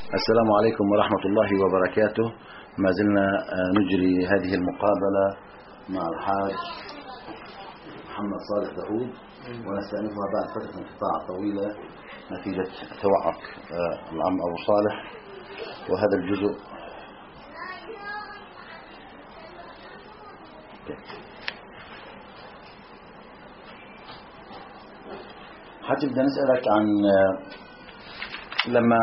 السلام عليكم ورحمة الله وبركاته. ما زلنا نجري هذه المقابلة مع الحاج محمد صالح داود، ونستأنفها بعد فترة انقطاع طويلة نتيجة توعك العم أبو صالح. وهذا الجزء حاج بدنا نسألك عن لما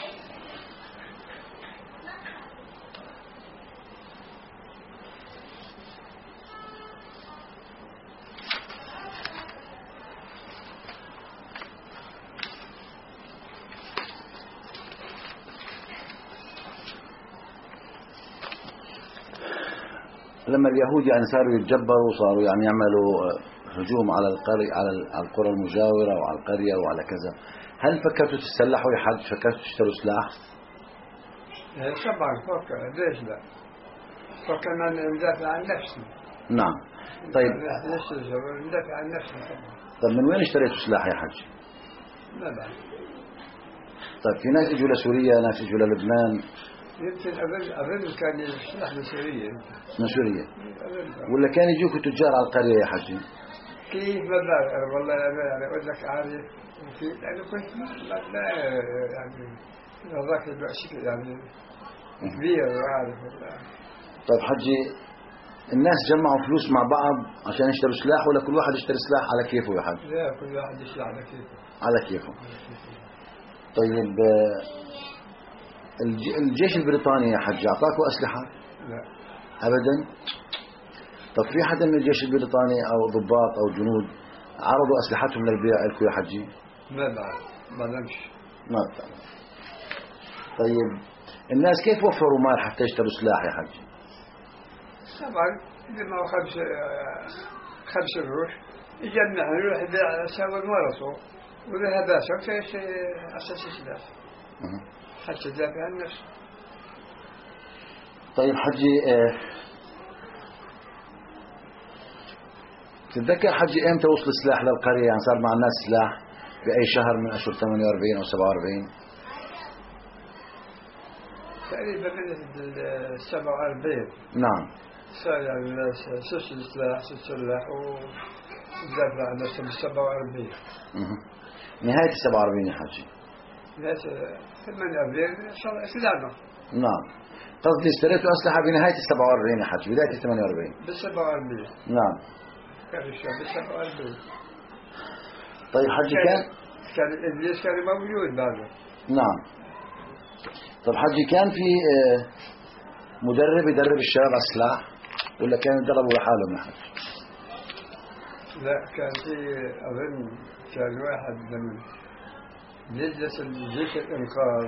اليهود صاروا يتجبروا، صاروا يعملوا هجوم على القرى المجاورة وعلى القرية وعلى كذا، هل فكرتوا تتسلحوا يا حاج؟ فكرتوا تشتروا سلاح؟ طبعا فكر، ليش لا؟ فكرنا ندافع عن نفسنا. نعم. طيب ندافع عن نفسنا طبعا. طيب من وين اشتريتوا سلاح يا حاج؟ لا بعد. طيب في ناس اجوا لسوريا، ناس اجوا للبنان. يمكن أظن كان السلاح من سوريا. من سوريا؟ ولا كان يجوكوا تجار على القرية يا حاج؟ كيف ما بعرف والله، أنا أقول لك عارف. أنا كنت لا يعني هذاك الشيء يعني كبير وعارف والله. طيب حجي، الناس جمعوا فلوس مع بعض عشان يشتروا سلاح، ولا كل واحد يشتري سلاح على كيفه يا حاج؟ لا، كل واحد يشتري على كيفه. على كيفه. طيب الجيش البريطاني يا حج أعطاكوا أسلحة؟ لا أبدا. طب في حدا من الجيش البريطاني أو ضباط أو جنود عرضوا أسلحتهم للبيع لكم يا حجي؟ ما بعرف، ما نمش. ما بتعرف. طيب الناس كيف وفروا مال حتى يشتروا سلاح يا حجي؟ طبعا لما خمس قروش يجمع يروح يبيع سوى ورثه وذهب باشا في أساس السلاح حتى تدافع عن نفسه. طيب حجي، تتذكر حجي امتى وصل السلاح للقرية؟ يعني صار مع الناس سلاح بأي شهر من أشهر 48 أو 47؟ تقريبا من 47. نعم. صار يعني الناس سلسل سلاح ودافع عن نفسه بال 47. نهاية 47 يا حجي؟ نهاية 8 أبريل سلاحنا. نعم. قصدي اشتريتوا أسلحة بنهاية 47 يا حجي، بداية 48. بال 47. نعم. كان الشعب بال 47. طيب حجي كان الإنجليز كان موجود بعده. نعم. طيب حجي، كان في مدرب يدرب الشباب على السلاح، ولا كانوا يدربوا لحالهم يا حجي؟ لا، كان في أظن كان واحد من يجلس جيش الإنقاذ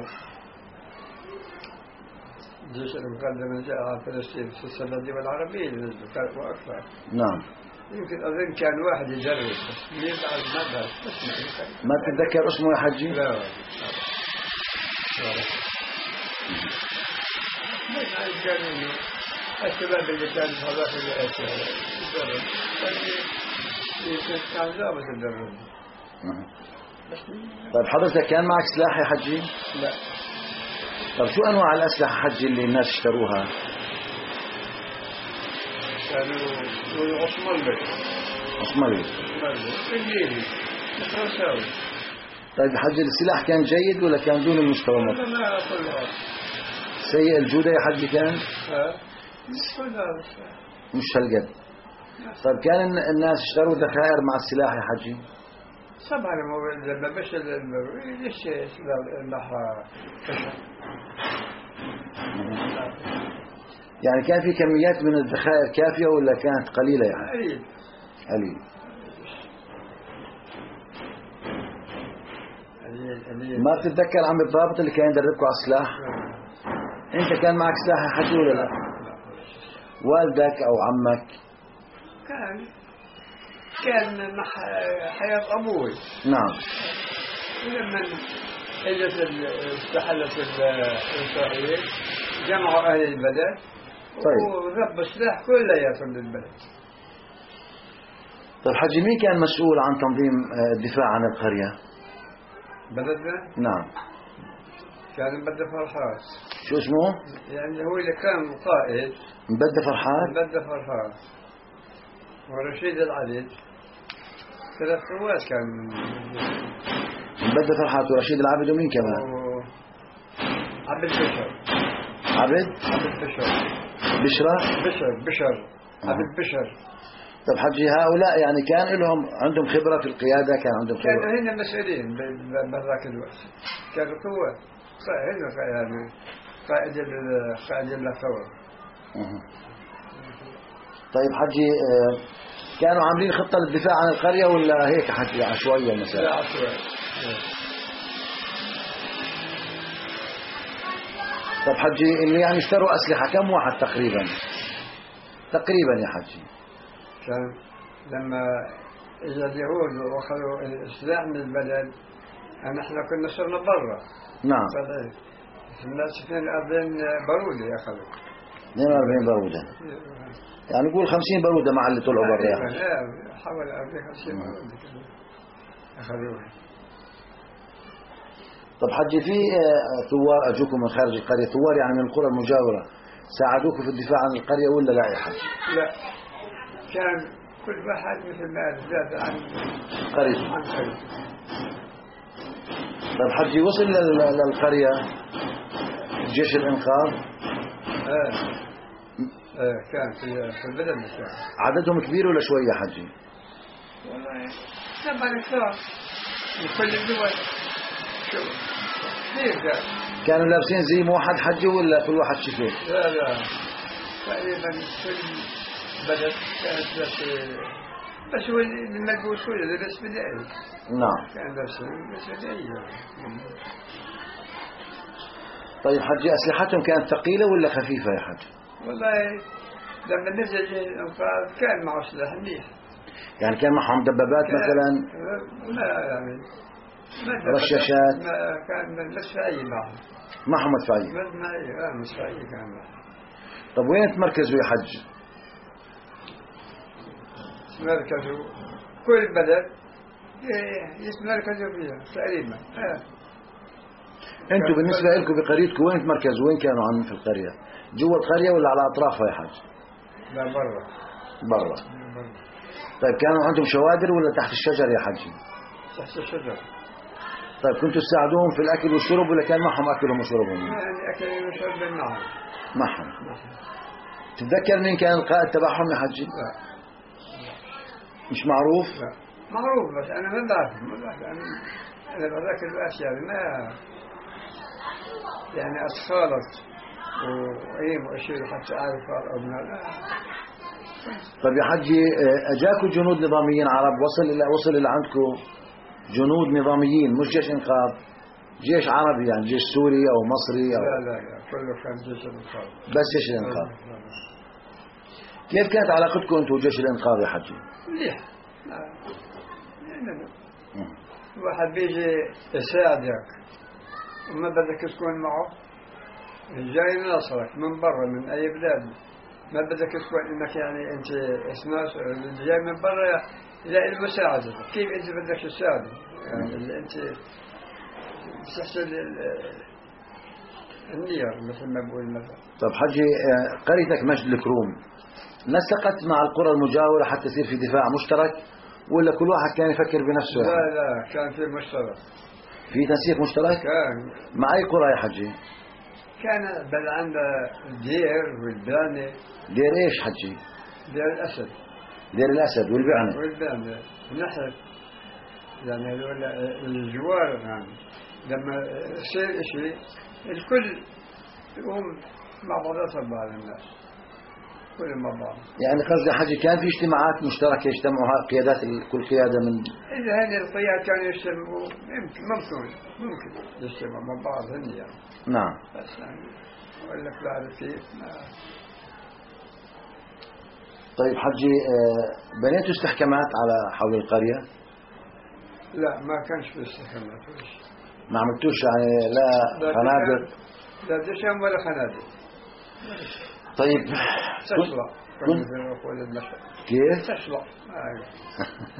لما جاء على فلسطين في السنة دي والعربية نزلوا كانوا أكثر. نعم. يمكن أظن كان واحد يدرب بس مين بعد ما بعرف. ما تتذكر اسمه يا حجي؟ لا كانوا الشباب اللي كان هذاك اللي يدرب كان ضابط يدرب. طيب حضرتك كان معك سلاح يا حجي؟ لا. طيب شو أنواع الأسلحة حجي اللي الناس اشتروها؟ كانوا عثماني. إنجليزي فرنساوي. طيب حجي، السلاح كان جيد ولا كان دون المستوى؟ لا كلها سيء الجودة يا حجي كان؟ مش هالقد. طيب كان الناس اشتروا ذخائر مع السلاح يا حجي؟ طبعا لما مشى ليش البحر يعني كان في كميات من الذخائر كافية ولا كانت قليلة يعني؟ قليل. ما بتتذكر عم الضابط اللي كان يدربكم على السلاح؟ انت كان معك سلاح يا حجي ولا لا؟ والدك او عمك؟ كان مع حياة أبوي. نعم. ولما استحلت إسرائيل جمعوا أهل البلد. طيب. ورب السلاح كلياتهم للبلد. طيب حجي، مين كان مسؤول عن تنظيم الدفاع عن القرية؟ بلدنا؟ نعم. كان مبدأ فرحات. شو اسمه؟ يعني هو اللي كان قائد. مبدأ فرحات؟ مبدأ فرحات ورشيد العديد، 3 قوات كان. مبدأ فرحات ورشيد العابد ومين كمان؟ عبد بشر. عبد بشر. بشر. عبد بشر. طب حجي هؤلاء يعني كان لهم عندهم خبرة في القيادة، كان عندهم خبرة؟ كانوا هنا مسؤولين بذاك الوقت، كانوا قوة هنا يعني قائد الثورة. طيب حجي كانوا عاملين خطة للدفاع عن القرية ولا هيك حجي عشوائية مثلا؟ لا عشوائية. طب حجي اللي يعني اشتروا أسلحة كم واحد تقريبا يا حجي؟ كان لما إجا اليهود وأخذوا السلاح من البلد، نحن كنا صرنا برا. نعم. الناس 42 بارودة أخذوا. 42 بارودة. يعني نقول 50 بارودة مع اللي طلعوا برا. لا حوالي 50 بارودة أخذوها. طب حجي في ثوار أجوكم من خارج القرية، ثوار يعني من القرى المجاورة، ساعدوكم في الدفاع عن القرية ولا لا يا حجي؟ لا، كان كل واحد مثل ما زاد عن قريته. طب حجي وصل للقرية جيش الإنقاذ؟ كان في البلد كان. عددهم كبير ولا شوية حجي؟ والله 7 أكثر من كل الدول. كانوا لابسين زي موحد حجي ولا كل واحد شكل؟ لا تقريبا كل بلد كانت بس هو الملبوس هو لبس بدائي. نعم. كان لبس بدائي. طيب حجي أسلحتهم كانت ثقيلة ولا خفيفة يا حجي؟ والله لما نزل الإنقاذ كان معه سلاح منيح. يعني كان معهم دبابات مثلا؟ لا يعني رشاشات؟ كان مدفعية معهم. معهم مدفعية؟ مدفعية كان معهم. طب وين تمركزوا يا حج؟ تمركزوا كل بلد يتمركزوا فيها تقريبا. انتوا بالنسبة لكم بقريتكم وين تمركزوا؟ وين كانوا عم في القرية؟ جوا القرية ولا على أطرافها يا حج؟ لا برا. طيب كانوا عندهم شوادر ولا تحت الشجر يا حجي؟ تحت الشجر. طيب كنتوا تساعدوهم في الأكل والشرب ولا كان معهم أكلهم وشربهم؟ يعني أكل وشرب معهم. تتذكر مين كان القائد تبعهم يا حجي؟ لا. مش معروف؟ لا معروف بس أنا ما بعرف أنا بذاك الأشياء ما يعني أتخالط وأشير حتى أعرف أبناء. طيب يا حجي أجاكوا جنود نظاميين عرب وصل إلى عندكم جنود نظاميين مش جيش إنقاذ، جيش عربي يعني جيش سوري أو مصري أو لا كله كان جيش الإنقاذ. بس جيش الإنقاذ. كيف كانت علاقتكم أنتم وجيش الإنقاذ يا حجي؟ مليح. واحد بيجي يساعدك وما بدك تكون معه، جاي ناصرك من برا من أي بلاد، ما بدك تكون إنك يعني أنت ناصر جاي من برا لا المساعدة. كيف أنت بدك تساعده؟ يعني اللي أنت تحصل النير مثل ما بقول مثلا. طب حجي قريتك مجد الكروم نسقت مع القرى المجاورة حتى يصير في دفاع مشترك ولا كل واحد كان يفكر بنفسه؟ لا كان في مشترك. في تنسيق مشترك؟ كان. مع أي قرى يا حجي؟ كان بل عندنا الدير والبانة. دير إيش حجي؟ دير الأسد. دير الأسد والبعنة نحن يعني هذول الجوار يعني لما يصير شيء الكل يقوم مع بعض الناس كل مع بعض. يعني قصدي حجي كان في اجتماعات مشتركة يجتمعوا قيادات كل قيادة من إذا هذه القيادات كانوا يجتمعوا ممكن يجتمعوا مع بعض هن يعني. نعم. بس يعني أقول لك لا أعرف كيف. طيب حجي بنيتوا استحكامات على حول القرية؟ لا ما كانش في استحكامات. ما عملتوش يعني لا خنادق؟ لا دشام ولا خنادق. طيب تشلع كيف؟ تشلع.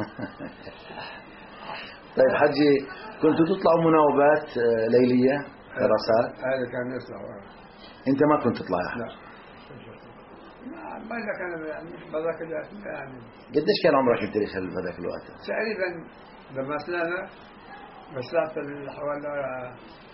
طيب حجي كنتوا تطلعوا مناوبات ليلية؟ حراسات؟ هذا كان يطلع. أنت ما كنت تطلع يا لا. حج؟ ما لك أنا يعني بذاك الوقت يعني. قديش كان عمرك أنت ليش بهذاك الوقت؟ تقريبا لما طلعنا مسافة حوالي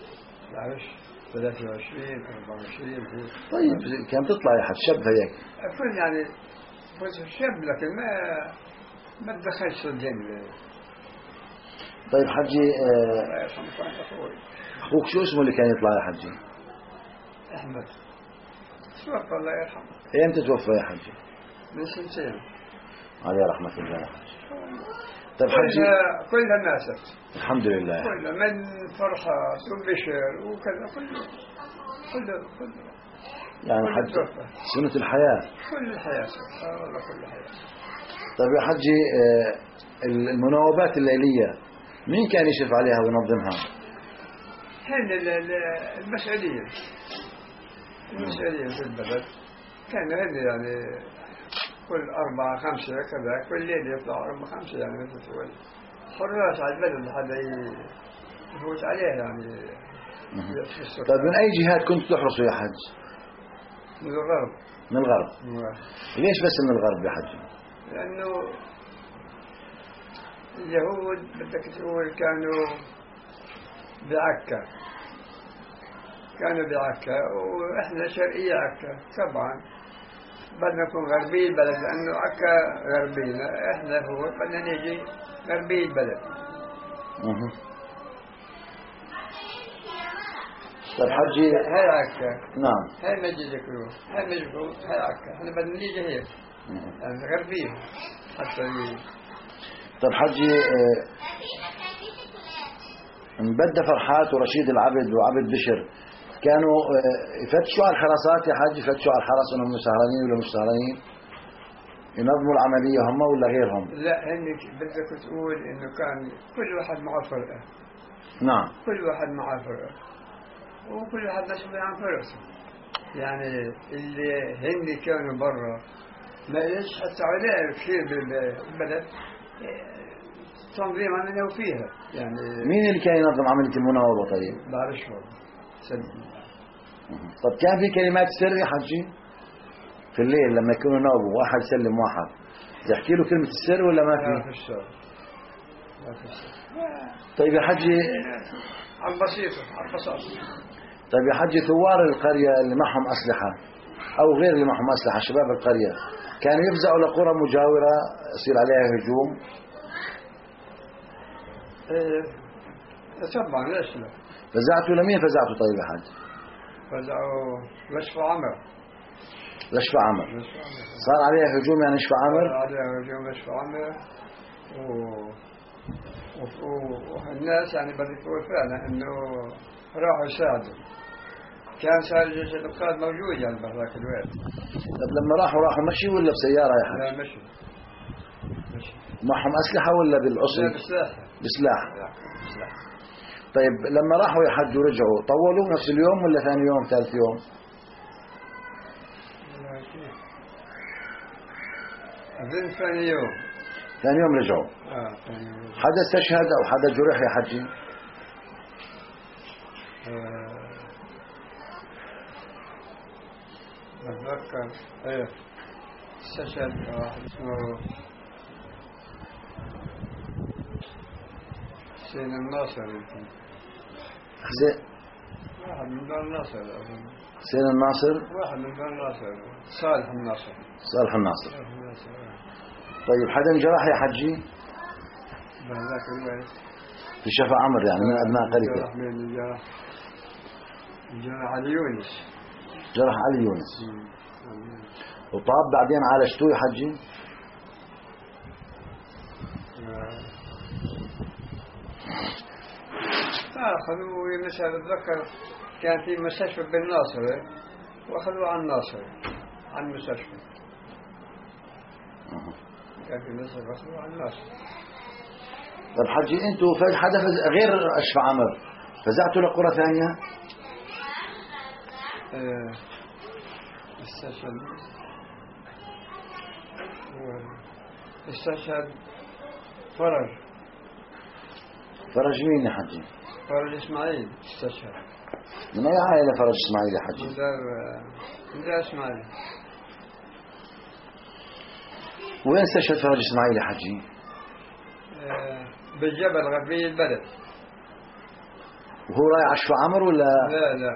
23 24. طيب كان تطلع يا حج شاب هيك؟ كنت يعني كنت شاب لكن ما تدخلش في الجنة. طيب حجي الله يرحمه كان أخوي أخوك شو اسمه اللي كان يطلع يا حجي؟ أحمد توفى الله يرحمه. أيمتى توفى يا حجي؟ من سنتين. عليه رحمة الله يا حجي. طيب حجي كلها ناست. الحمد لله كلها من فرحات وبشر وكذا كله يعني كل حتى توفى. سنة الحياة. كل الحياة سبحان الله كل الحياة. طيب يا حجي المناوبات الليلية مين كان يشرف عليها وينظمها؟ هن المسؤولين في البلد كانوا هن يعني كل 4 5 كذا كل ليلة يطلعوا 4 5 يعني مثل تقول حراس على البلد لحد يفوت عليه يعني. طيب من أي جهات كنت تحرصوا يا حج؟ من الغرب. من الغرب. ليش بس من الغرب يا حج؟ لأنه اليهود بدك تقول كانوا بعكا وإحنا شرقية عكا طبعا بدنا نكون غربي البلد لأنه عكا غربينا إحنا هو بدنا نيجي غربي البلد. طيب حجي هاي عكا. نعم. هاي مجدكرو هاي عكا إحنا بدنا نيجي هيك يعني غربي حتى طيب حجي مبدأ فرحات ورشيد العبد وعبد بشر كانوا يفتشوا على الحراسات يا حاج؟ يفتشوا على الحرس انهم سهرانين ولا مش سهرانين؟ ينظموا العملية هم ولا غيرهم؟ لا هنك بدك تقول انه كان كل واحد معه فرقة. نعم. كل واحد معه فرقة وكل واحد مسؤول عن فرقته. يعني اللي هن كانوا برا ما ليش حتى عليه كثير بالبلد تنظيم عملوا فيها يعني. مين اللي كان ينظم عملية المناوبة طيب؟ بعرفش والله. طب كان في كلمات سر يا حجي؟ في الليل لما يكونوا ناوبوا واحد يسلم واحد يحكي له كلمة السر ولا ما في؟ لا في السر. طيب يا حجي على البسيطة على البساطة. طيب يا حجي ثوار القرية اللي معهم أسلحة أو غير اللي معهم أسلحة شباب القرية كانوا يفزعوا لقرى مجاورة يصير عليها هجوم؟ طبعا ليش لا. فزعتوا لمين فزعتوا طيب يا حاج؟ فزعوا لشفى عمر. لشفى عمر. صار عليها هجوم يعني لشفى عمر؟ صار عليها هجوم لشفى عمر والناس يعني بدك تقول فعلا انه راحوا يساعدوا. كان صار جيش الانقاذ موجود يعني بهذاك الوقت. طب لما راحوا مشي ولا بسيارة يا حاج؟ لا مشي. معهم أسلحة ولا بالعصي؟ لا بسلاح. بسلاح. بسلاح. طيب لما راحوا يحجوا ورجعوا طولوا نفس اليوم ولا ثاني يوم ثالث يوم؟ أظن ثاني يوم. ثاني يوم رجعوا. ثاني يوم. حدا استشهد أو حدا جرح يا حجي؟ أتذكر إيه استشهد واحد اسمه حسين الناصر يمكن. واحد من دار الناصر أظن. حسين الناصر. واحد من دار الناصر. صالح الناصر. طيب حدا انجرح يا حجي؟ بهذاك الوقت. في شفا عمر يعني من أبناء قريته. جرح علي يونس. جرح علي يونس. وطاب بعدين عالجتوه يا حجي؟ أخذوه مثلا أتذكر كان في مستشفى بالناصر وأخذوه عن الناصر عن المستشفى. كان في مستشفى أخذوه عن الناصر. طب حجي أنتوا حدا غير أشفى عمر فزعتوا لقرى ثانية؟ استشهد فرج مين يا حجي؟ فرج إسماعيل استشهد. من أي عائلة فرج إسماعيل يا حجي؟ من دار إسماعيل. وين استشهد فرج إسماعيل يا حجي؟ بالجبل غربي البلد. وهو رايح على شفاعمر ولا؟ لا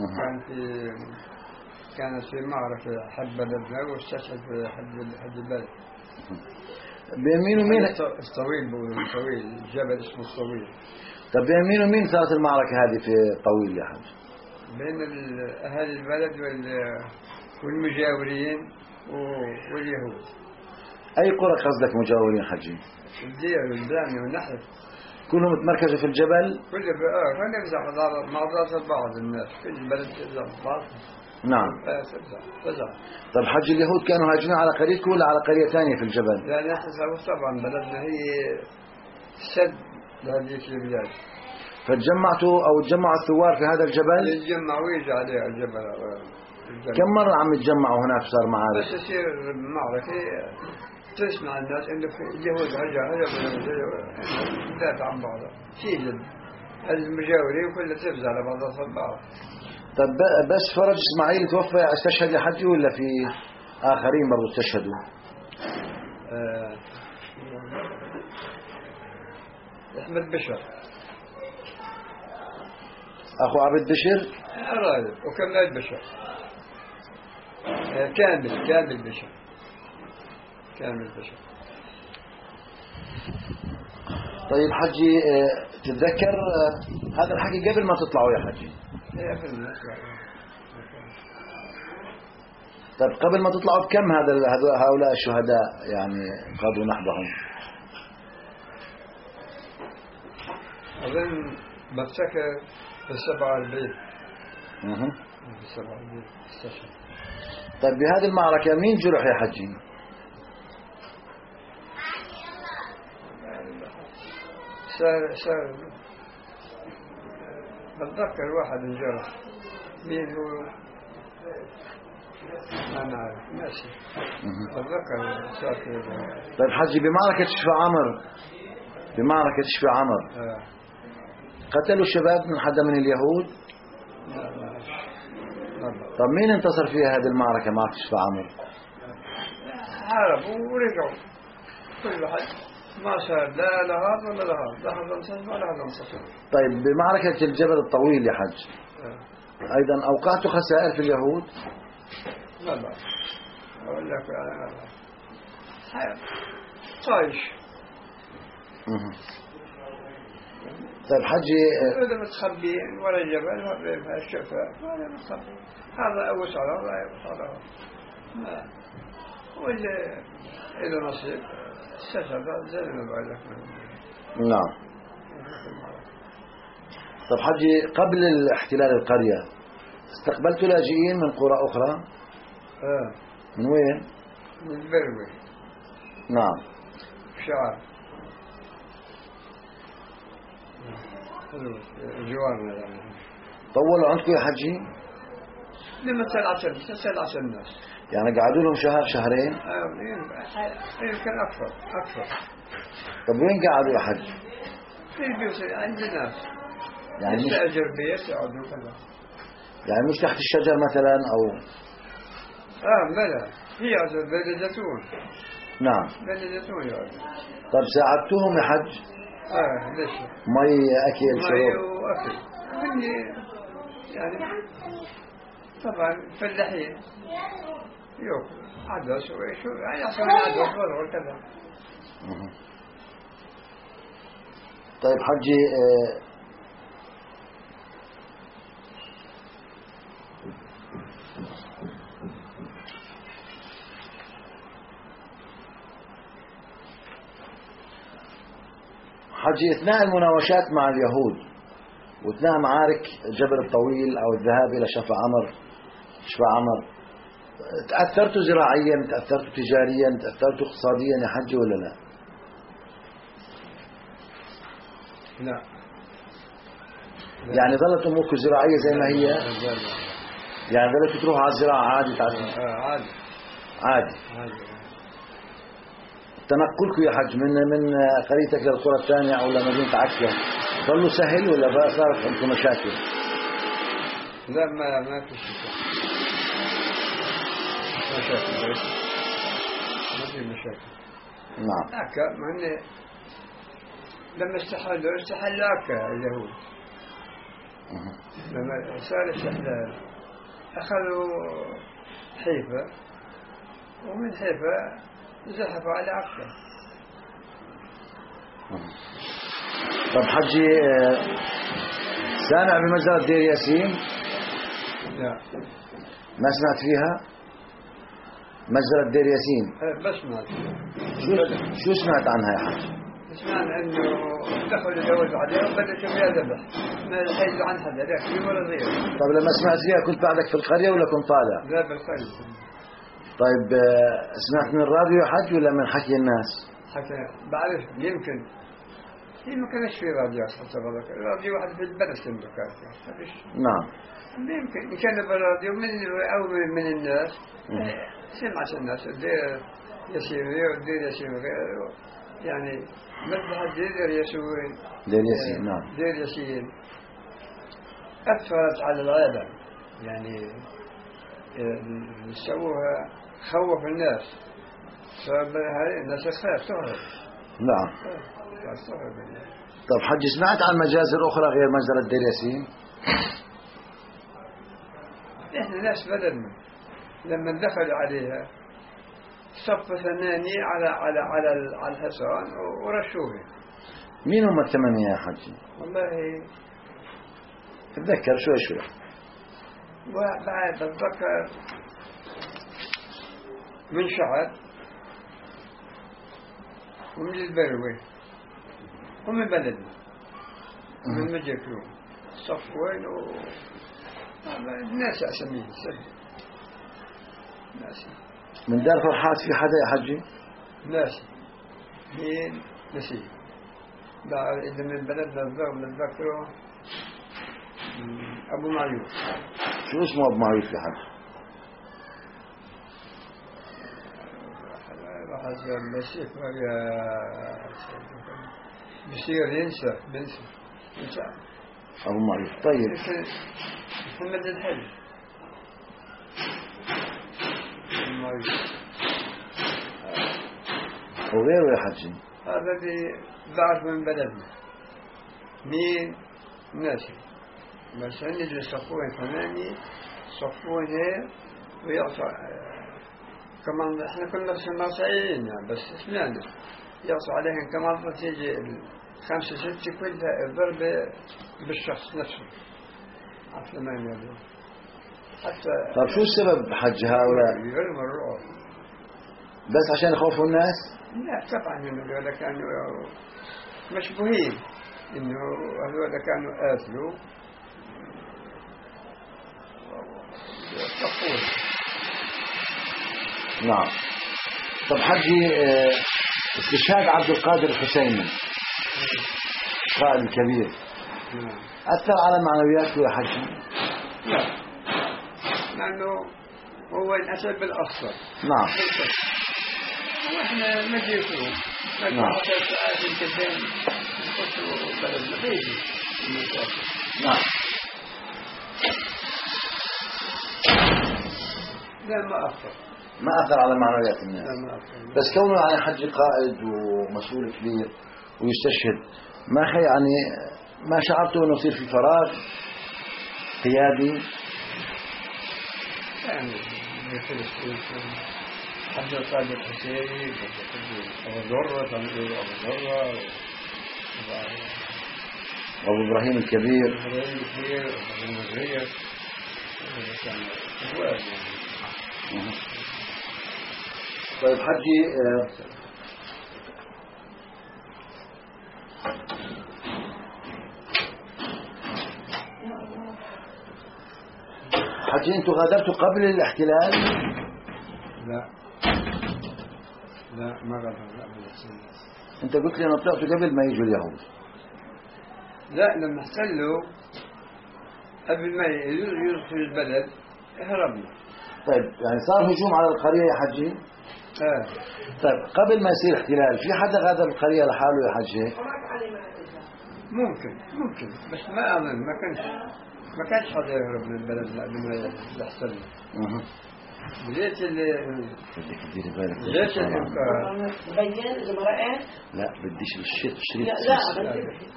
كانت في معركة حد بلدنا واستشهد في حد البلد. بين مين ومين؟ الطويل بقولوا طويل، جبل اسمه الطويل. طب بين مين ومين صارت المعركة هذه في طويل يا حج؟ بين أهل البلد والمجاورين واليهود. أي قرى قصدك مجاورين حجي؟ الدير والبلاني والنحل كلهم تمركزوا في الجبل؟ كله مع بعض الناس، كل بلد تبزع بعض. نعم. تبزع. طب حج اليهود كانوا هاجمين على قريتكم ولا على قرية ثانية في الجبل؟ لا نحن طبعا بلدنا هي سد لهذيك البلاد. فتجمعتوا أو تجمعوا الثوار في هذا الجبل؟ يتجمعوا ويجي عليه الجبل. كم مرة عم يتجمعوا هناك صار معارك؟ بس يصير معركة تسمع الناس إنه اليهود هجموا دافع عن بعضها شيء المجاورين كلها تفزع على بعضها بعض. طب بس فرج إسماعيل توفى استشهد يا حجي ولا في آخرين برضو استشهدوا؟ أحمد بشر أخو عبد بشر؟ رايد وكمال بشر. كامل بشر. طيب حجي تتذكر هذا الحكي قبل ما تطلعوا يا حجي؟ طيب قبل ما تطلعوا بكم هؤلاء الشهداء يعني قضوا نحبهم؟ أظن بفتكر في 47. في 47 استشهد. طيب بهذه المعركة مين جرح يا حجي؟ سار بتذكر واحد انجرح. مين هو؟ ما نعرف ماشي. بتذكر سافر. طيب حجي بمعركة شفا عمر قتلوا شباب من حدا من اليهود؟ لا. طب مين انتصر فيها هذه المعركة معركة شفا عمر؟ هربوا ورجعوا كل واحد ما صار لا هذا ولا هذا، لا هذا انتصر ولا هذا انتصر. طيب بمعركة الجبل الطويل يا حج أيضا أوقعتوا خسائر في اليهود؟ لا أقول لك طايش. طيب حجي هذا متخبيين ورا الجبل ورا الشفاء هذا متخبي، هذا أوسع هذا يوسع ما واللي إذا نصيب استشهد زي ما بقول لك. نعم. طب حجي قبل احتلال القرية استقبلتوا لاجئين من قرى أخرى؟ من وين؟ من بروي. نعم. شعر جوارنا يعني. طولوا عندكم يا حجي؟ لما تسأل عشر الناس يعني قعدوا لهم شهر شهرين؟ يمكن أكثر. طب وين قعدوا يا حج؟ في البيوت عند الناس يعني يستأجر بيت يقعدوا كذا. يعني مش تحت الشجر مثلا أو بلى هي يقعدوا بين الزيتون. نعم بين الزيتون يقعدوا. طب ساعدتوهم يا حج؟ ليش؟ مي أكل شرب. مي وأكل يعني طبعا فلاحين يوكل عدوى شو يعني أحسن عدوى فرغ كذا. طيب حجي حجي اثناء المناوشات مع اليهود واثناء معارك جبل الطويل أو الذهاب إلى شفا عمر تأثرتوا زراعيا، تأثرتوا تجاريا، تأثرتوا اقتصاديا يا حجي ولا لا؟ لا. يعني ظلت أموركم زراعية زي ما هي؟ يعني ظلتوا تروحوا على الزراعة عادي عادي. تنقلكم يا حج من قريتك للقرى الثانية أو لمدينة عكا ظلوا سهل ولا صارت عندكم مشاكل؟ لا ما في شتاء مشاكل بس ما في مشاكل. نعم. هكا ما هن لما استحلوا هكا اليهود لما صار الاستحلال أخذوا حيفا ومن حيفا زحفوا على عكا. طب حجي سامع بمجزرة دير ياسين؟ لا ما سمعت فيها؟ مجزرة دير ياسين بس ما شو سمعت عنها يا حج؟ سمعنا انه دخلوا يتجوزوا عليها وبدأ فيها ذبح ما يحيدوا عن حدا لا كبير ولا صغير. طب لما سمعت فيها كنت بعدك في القرية ولا كنت طالع؟ لا بالقلب. طيب سمعت من الراديو يا حج ولا من حكي الناس؟ حكى بعرف يمكن ما كانش في راديو حتى بالك الراديو واحد في البلد عنده كان. نعم. يمكن إن كان بالراديو أو من الناس سمعت الناس دير ياسين ودير ياسين غير يعني مذبحة دير ياسين. دير ياسين نعم. دير ياسين أثرت على العالم يعني سووها خوف الناس فهذه الناس تخاف تهرب. نعم. طب حج سمعت عن مجازر أخرى غير مجزرة دير ياسين؟ إحنا ناس بدلنا لما دخلوا عليها صف ثمانية على الحصان ورشوه. مين هم الثمانية يا حجي؟ والله تذكر شوي وبعد بتذكر من شعب ومن البروي ومن بلدنا من مجيكلون صفوين الناس أسمين ناس من دار فرحات في حدا يا حجي؟ ناس مين نسيب بعد إذا من بلدنا نتذكره أبو معيوف. شو اسمه أبو معيوف يا حج؟ حسب المسيح بصير ينسى أبو معيوف. طيب محمد الحلي وغيره يا حجي؟ هذا اللي بعرف من بلدنا مين ناسي بس اللي يصفون ثمانية صفون هيك ويعطى كمان احنا كنا صعيدين يعني بس سمعنا يعطى عليهم كمان تيجي 5 6 كلها ضربة بالشخص نفسه على 8 هذول حتى. طب شو السبب حج هؤلاء؟ يعلم الرعب بس عشان يخوفوا الناس؟ لا طبعا هذول كانوا مشبوهين انه هذول كانوا قاتلوا صفور. نعم. طب حجي استشهاد عبد القادر الحسيني القائد الكبير أثر على معنوياته يا حجي؟ لا لأنه هو انأسر بالأصل. نعم. وإحنا مجيسون نعم. ساعات الكثير نخشوا بلدنا بيجي. نعم. لا ما أثر. ما أثر على معنويات الناس. لا ما أثر. بس كونه يعني حج قائد ومسؤول كبير ويستشهد ما يعني ما شعرته انه يصير في فراغ قيادي؟ يعني مثل عبد القادر الحسيني أبو ذرة أبو إبراهيم الكبير أبو المغير كان أبواب يعني. طيب حجي حجي انتوا غادرتوا قبل الاحتلال؟ لا ما غادرنا قبل الاحتلال. انت قلت لي انا طلعت قبل ما يجوا اليهود. لا لما احتلوا قبل ما يدخل البلد هربنا. طيب يعني صار هجوم على القرية يا حجي؟ طيب قبل ما يصير احتلال في حدا غادر القرية لحاله يا حجي؟ ممكن بس ما أظن ما كانش. ما كانش حدا يهرب من البلد لما يحصل لي. جيت بدك تديري بالك. جيت الإنكار. بيان المرأة. لا بديش الشريط. لا.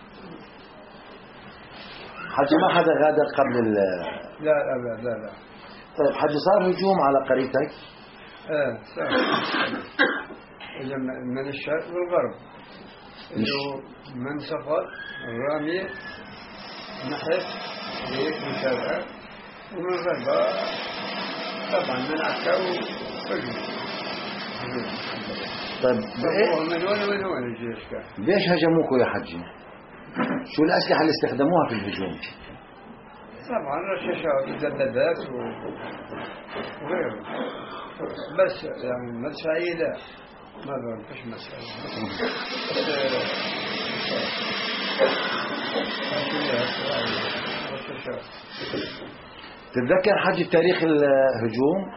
حجي ما حدا غادر قبل لا. طيب حجي صار هجوم على قريتك؟ صار. من الشرق والغرب. إنه من سفر الرامية نحت هيك من شرقها ومن غربها طبعا من عكا وفجر. طيب من وين الجيش كان؟ ليش هجموكوا يا حجي؟ شو الأسلحة اللي استخدموها في الهجوم؟ طبعا رشاشات ودبابات وغيره. بس يعني مدفعية لا ما ظن فيش مدفعية. تتذكر حجي تاريخ الهجوم؟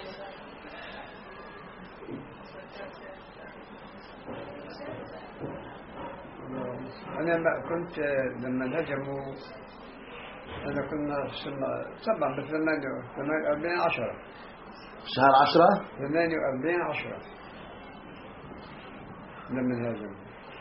أنا ما كنت لما هجموا أنا كنا طبعا ب 48 10 شهر 10 48 10 لما هاجموا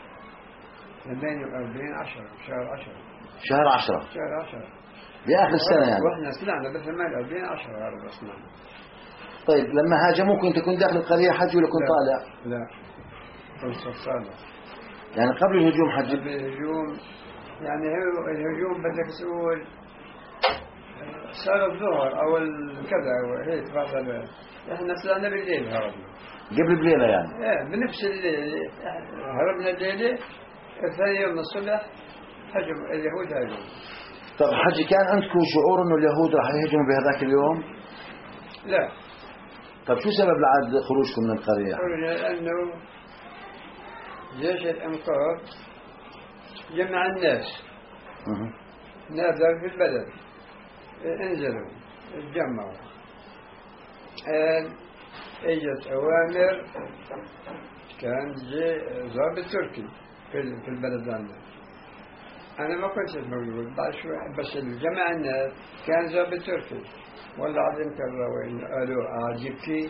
48 10 شهر 10 بآخر السنة يعني. واحنا طلعنا ب 48 10 هذا بس. طيب لما هاجموك كنت داخل القرية حج ولا كنت طالع؟ لا كنت طالع. يعني قبل الهجوم حج؟ قبل الهجوم يعني هو الهجوم بدك تقول صار الظهر او كذا هيك بعد احنا طلعنا بالليل هربنا. قبل بليلة يعني؟ ايه بنفس الليل هربنا الليلة ثاني يوم الصبح هجم اليهود هاجموا. طب حجي كان عندكم شعور انه اليهود راح يهجموا بهذاك اليوم؟ لا. طب شو سبب لعد خروجكم من القرية؟ خرجنا لأنه جيش الإنقاذ جمع الناس نازل في البلد انزلوا اتجمعوا. اجت أوامر كان جي ضابط تركي في البلد عندنا. أنا ما كنت موجود بعد شوي بس الجمع الناس كان ضابط تركي والله عظيم كروين قالوا عاجبكي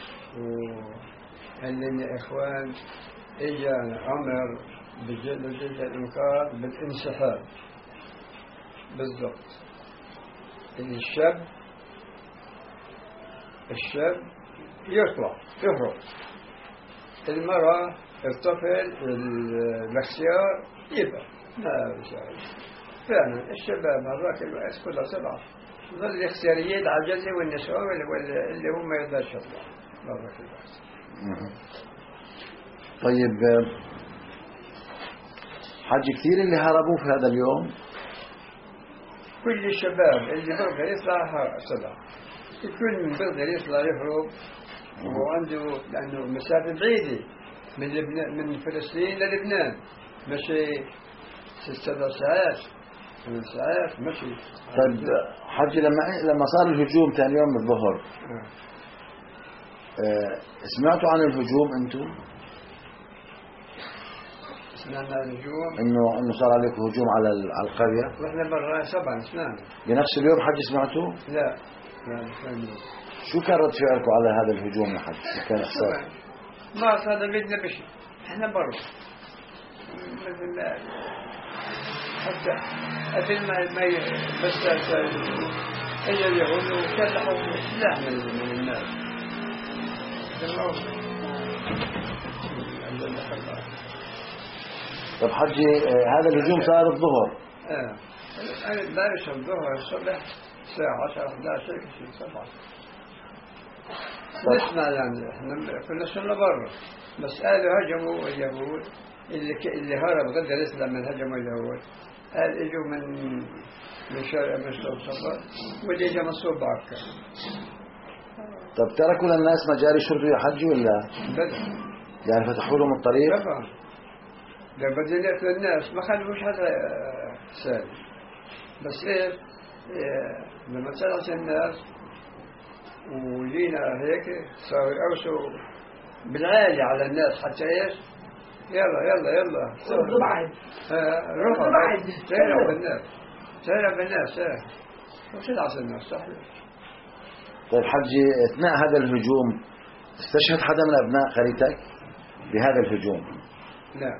وقال لنا إخوان إجانا أمر بجيش الإنقاذ بالانسحاب بالضبط. الشاب يهرب، المرأة الطفل الاختيار يبقى ما بشعر. فعلا الشباب هذاك الوقت كلها سبعة ظل الاختياريين على الجزء والنساء اللي هم ما يقدرش يطلع هذاك الوقت. طيب حج كثير اللي هربوا في هذا اليوم؟ كل الشباب اللي بقدر يطلع سبعة. كل من بقدر يطلع يهرب وعنده لأنه مسافة بعيدة من فلسطين للبنان مشي 6 ساعات 8 ساعات مشي. طيب حجي لما صار الهجوم ثاني يوم الظهر سمعتوا عن الهجوم انتم؟ سمعنا الهجوم انه صار عليكم هجوم على القرية؟ واحنا برا طبعا سمعنا. بنفس اليوم حجي سمعتوا؟ لا شو كان رد فعلكم على هذا الهجوم يا حج؟ كان احساس؟ ما صار بدنا بشيء احنا برا مثل ما حتى قبل ما بس اجى اليهود وكلحوا سلاح من الناس. طب حجي هذا الهجوم صار الظهر؟ انا دارس الظهر الصبح الساعة 10 11 شيء صباح. نسمع يعني احنا كنا صرنا برا بس قالوا هجموا اليهود اللي هرب غدا الاسلام من هجموا اليهود قال اجوا من شارع من صوب صباح واللي اجى من صوب عكا. طب تركوا للناس مجاري شرطوا يا حجي ولا؟ بدأ يعني فتحوا لهم الطريق؟ طبعا ده بدلت للناس ما خلوش هذا سالم بس ايه لما طلعت الناس وجينا هيك صاروا يقوسوا بالعالي على الناس حتى ايش يلا بعد روحوا سيروا بالناس و7 ناس صحيح. طيب حجي، أثناء هذا الهجوم استشهد حدا من أبناء قريتك بهذا الهجوم؟ لا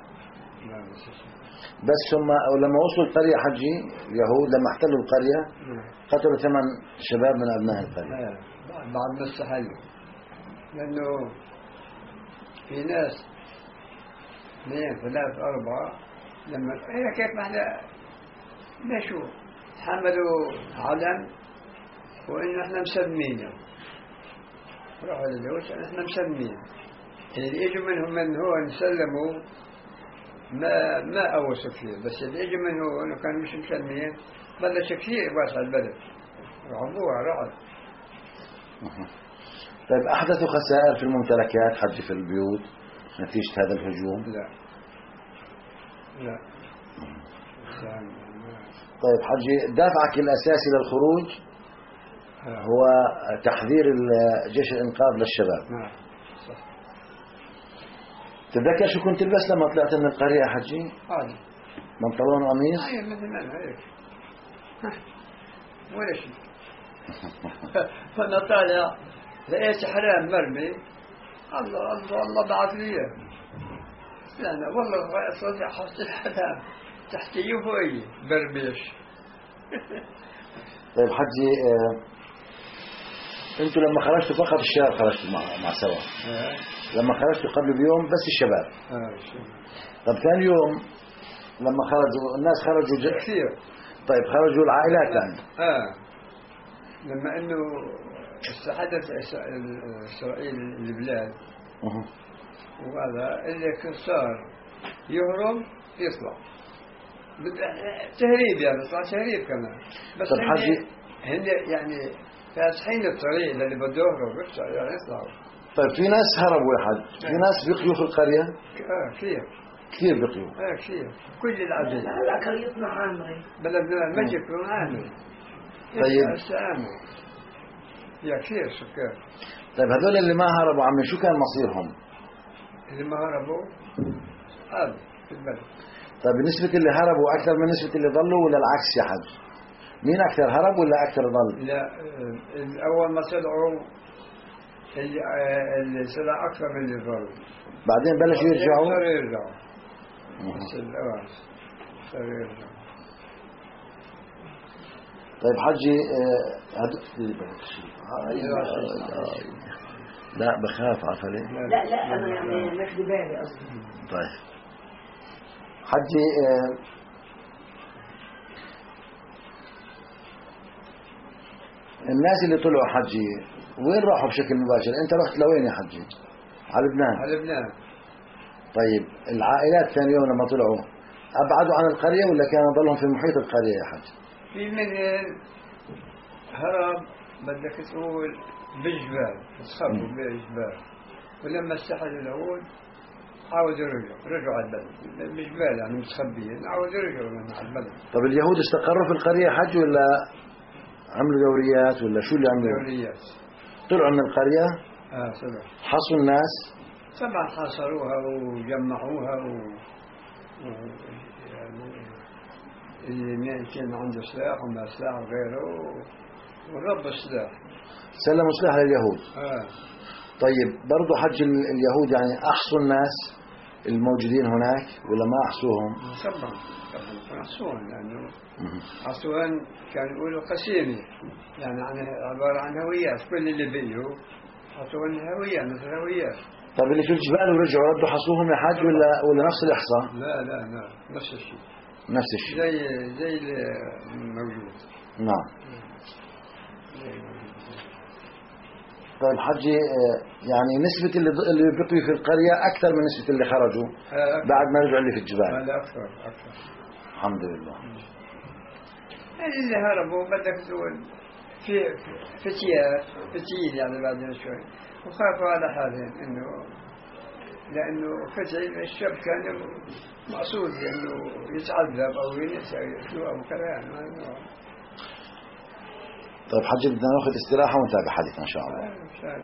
بس ثم أو لما وصلوا القرية حجي اليهود لما احتلوا القرية قتلوا 8 شباب من أبناء القرية. بعد ما استحلوا، لأنه في ناس 2 3 4 لما هي كيف ما احنا مشوا حملوا علم وإن احنا مسمينه، راحوا لليهود احنا مسمين اللي يجوا منهم من هون سلموا ما أوسوا فيه، بس اللي يجوا من هون وكانوا مش مسمين بلش كثير واسع البلد رعبوها رعب. طيب أحدثوا خسائر في الممتلكات حجي في البيوت نتيجة هذا الهجوم؟ لا. طيب حجي، دافعك الأساسي للخروج هو تحذير جيش الإنقاذ للشباب. نعم صح. تتذكر شو كنت تلبس لما طلعت من القرية يا حجي؟ عادي بنطلون وقميص؟ أي مثل ما أنا هيك ولا شيء. فأنا طالع لقيت حرام مرمي، الله بعث لي يعني والله صدق حط الحرام تحتي وفوقي برميش. طيب حجي، انتوا لما خرجتوا فقط الشباب خرجتوا مع سوا، لما خرجتوا قبل بيوم بس الشباب. طب ثاني يوم لما خرجوا الناس خرجوا كثير. طيب خرجوا العائلات يعني لما انه استحدث اسرائيل البلاد وهذا اللي صار يهرب يطلع تهريب، يعني يطلع تهريب كمان. بس هن يعني فاتحين الطريق اللي بده يهرب يعني يطلعوا. طيب في ناس هربوا يا حج، في ناس بقيوا في القرية؟ كثير بقيوا. كثير كل العدد. لا قريتنا عامري بلدنا المجد كلهم عامري. طيب يا كثير سكان. طيب هذول اللي ما هربوا عمي شو كان مصيرهم؟ اللي ما هربوا هذا في البلد. طيب بالنسبة اللي هربوا أكثر من نسبة اللي ضلوا ولا العكس يا حج؟ مين أكثر هرب ولا أكثر ضل؟ لا أول ما طلعوا اللي طلع أكثر من اللي ضلوا، بعدين بلشوا يرجعوا. صاروا يرجعوا بس الأول صاروا يرجعوا. طيب حجي لا بخاف عفلي. لا أنا يعني ماخذ بالي أصلا. طيب حجي، الناس اللي طلعوا حجي وين راحوا بشكل مباشر؟ انت رحت لوين يا حجي؟ على لبنان. على لبنان. طيب العائلات ثاني يوم لما طلعوا ابعدوا عن القرية ولا كانوا ضلهم في محيط القرية يا حجي؟ في منهم هرب بدك تقول بجبال، تخبوا بجبال، ولما استحلوا اليهود عاودوا رجعوا على البلد بجبال يعني متخبيين، عاودوا رجعوا على البلد. طب اليهود استقروا في القرية حج ولا عملوا دوريات ولا شو اللي عملوا؟ دوريات. طلعوا من القرية؟ طلعوا. حصوا الناس؟ طبعا حاصروها وجمعوها اللي كان عنده سلاح وما سلاح وغيره ورب السلاح. سلموا سلاح لليهود. طيب برضو حج اليهود يعني أحصوا الناس الموجودين هناك ولا ما أحصوهم؟ طبعا أحصوهم، لأنه أحصوهم كانوا يقولوا قسيمي، يعني عبارة عن هويات، كل اللي بيجوا أحصوهم هويات مثل هويات. طيب اللي في الجبال ورجعوا ردوا حصوهم يا حاج ولا نفس الإحصاء؟ لا نفس الشيء. نفس الشيء زي الموجود. نعم. طيب حجي، يعني نسبة اللي بقوا في القرية أكثر من نسبة اللي خرجوا بعد ما رجعوا اللي في الجبال. لا أكثر. الحمد لله. اللي هربوا بدك تقول في فتيل يعني بعدين شوي وخافوا على حالهم إنه لأنه فتيل الشاب كان مقصود إنه يتعذب أو ينسى أو كذا يعني. طيب حجي بدنا ناخذ استراحة ونتابع حديثنا إن شاء الله.